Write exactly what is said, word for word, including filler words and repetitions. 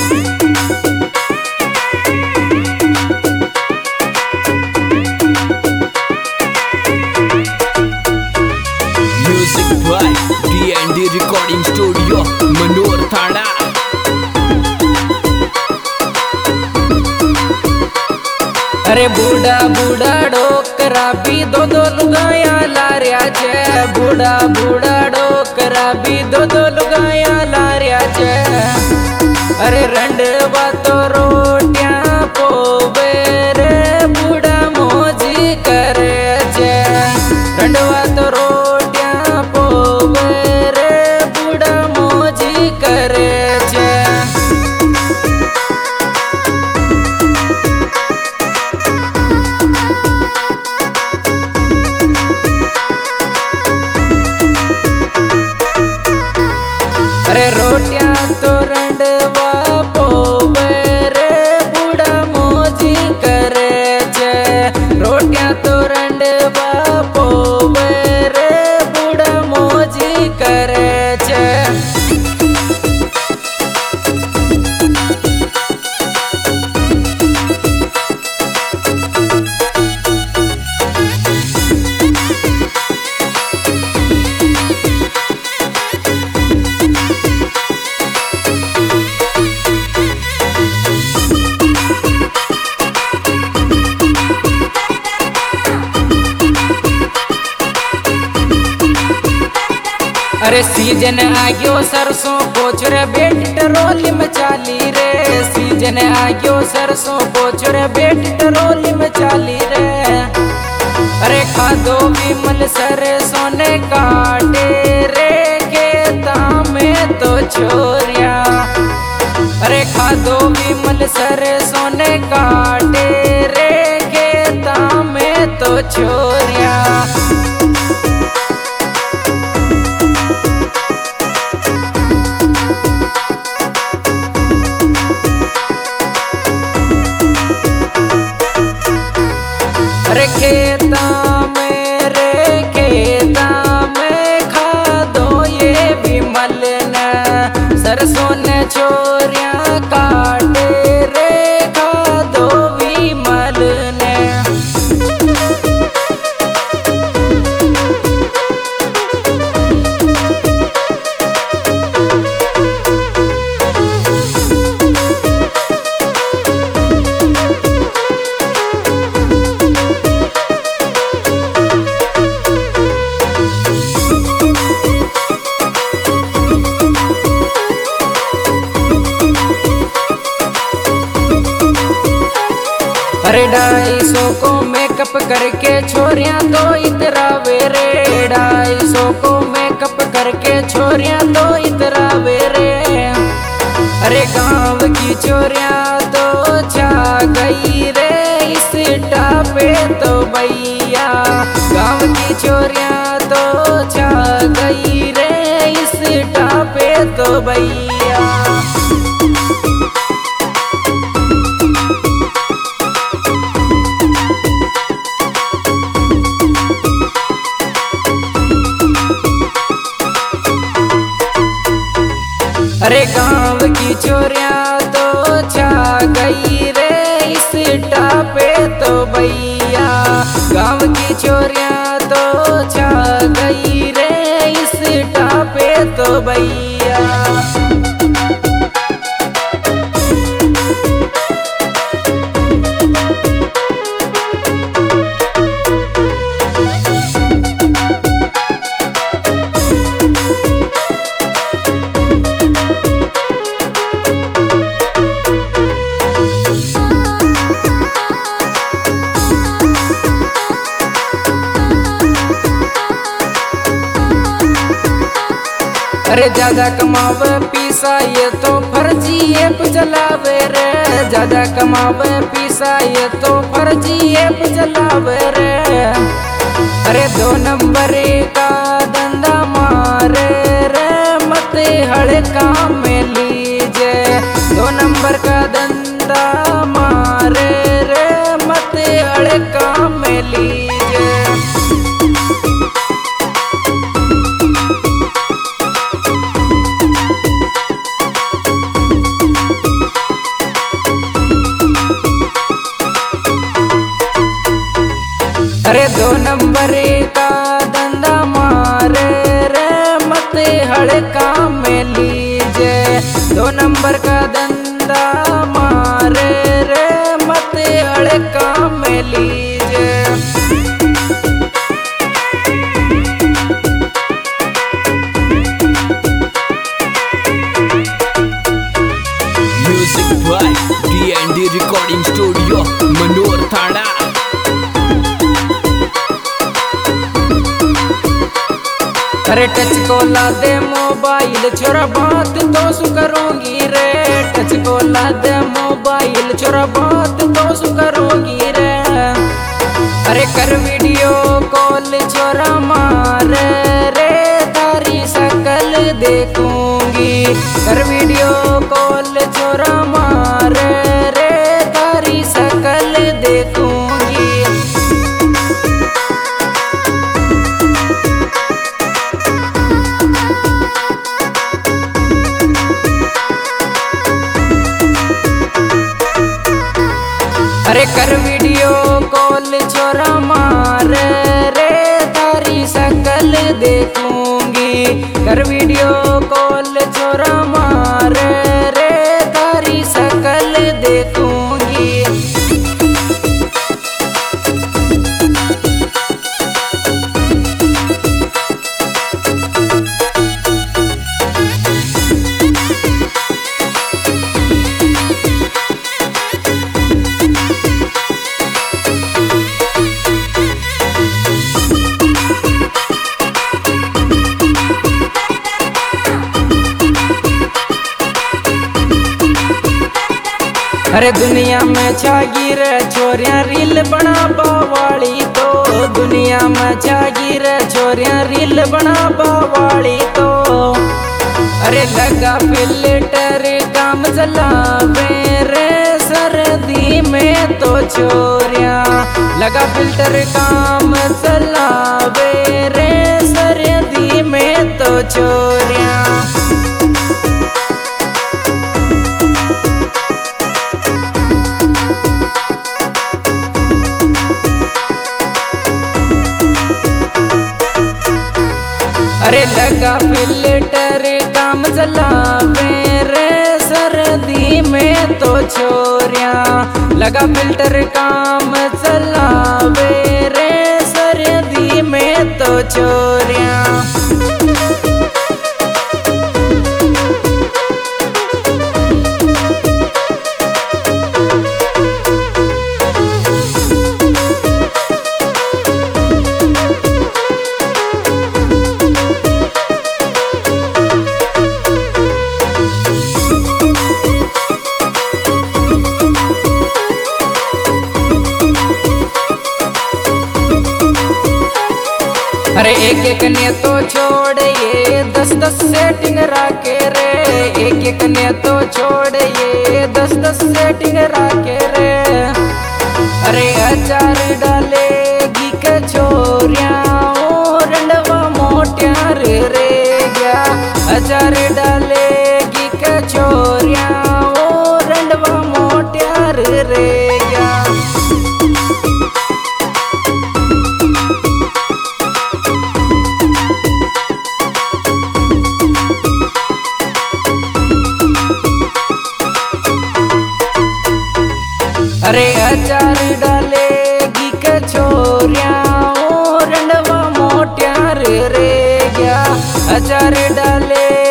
Music by D and D recording studio Manohar Thana. अरे बूढ़ा बूढ़ा डोकरा भी दो दो लुगाया लारिया छे। बूढ़ा बूढ़ा डोकरा भी दो दो लुगाया लारिया छे। अरे रंडवा तो रोटियां पोवे रे बूढ़ा मौजी करे छे। रंडवा तो रोटियां पोवे रे बूढ़ा मौजी करे छे। अरे रोटियां तो रंडवा पोवे रे बूढ़ा मौजी करे छे। रोटियां तो रंडवा पोवे रे बूढ़ा मौजी करे छे। अरे सीजन आ गयो सरसों पोछ रे बेटी टरोली में चाली रे। सीजन आ गयो सरसों पोछ रे बेटी टरोली में चाली रे। अरे खादो विमल सरसों ने काटे रे खेता में तो छोरिया। अरे खादो विमल सरसों ने काटे रे खेता में तो छोरिया। अरे खेता में रे खेता में खादो ये विमल ने सरसों ने छोरियां काटे रे खादो विमल ने। अरे ढाई सौ को मेकअप करके छोरियां तो इतरावे रे। ढाई सौ को मेकअप करके छोरियां तो इतरावे रे। अरे गांव की छोरियां तो छा गई रे इस टापे तो भैया। गांव की छोरियां तो छा गई रे इस टापे तो भैया। अरे गांव की छोरियां तो छा गई रे इस टापे तो भैया। गांव की छोरियां तो छा गई रे इस टापे तो भैया। अरे ज्यादा कमावे पीसा ये तो फर्जी ऐप चलावे रे। ज्यादा कमावे पीसा ये तो फर्जी ऐप चलावे रे। अरे दो नंबर का धंधा मारे रे मत हड़का में लीजे। दो नंबर का धंधा मारे रे मत हड़का में लीजे। नंबर का धंधा मारे रे मत हड़का में लीजे। दो नंबर का धंधा मारे रे मत हड़का में लीजे। Music by D and D recording studio Manohar Thana. अरे टच को ला दे मोबाइल छोरा बात तो सु करूंगी रे। टच को ला दे मोबाइल छोरा बात तो सु करूंगी रे। अरे कर वीडियो कॉल छोरा मारे रे तारी शकल देखूंगी। कर वीडियो कॉल छोरा मारे रे तारी शकल देखूंगी। अरे कर वीडियो कॉल छोरा मारे रे तारी शकल देखूंगी। कर वीडियो कॉल छोरा मारे रे तारी शकल देखूंगी। अरे दुनिया में छागी रे छोरियां रील बना बावाली तो। दुनिया में छागी रे छोरियां रील बना बावाली तो। अरे लगा फिल्टर काम चलावे रे सर्दी में तो छोरियां। लगा फिल्टर काम चलावे रे सर्दी में तो छोरियां। अरे लगा फिल्टर काम चलावे रे सर्दी में तो छोरियां। लगा फिल्टर काम चलावे रे सर्दी में तो छोरियां। अरे एक एक ने तो छोड़ ये दस दस सेटिंग राके रे। एक एक ने तो छोड़ ये दस दस सेटिंग राके रे। अरे अचार डालेगी के छोरियां और रंडवा मोटियार रे गया। अचार डालेगी के छोरियां और रंडवा मोटियार रे गया। अरे अचार डालेगी के छोरियां और रंडवा मोटियार रे गया। अचार डाले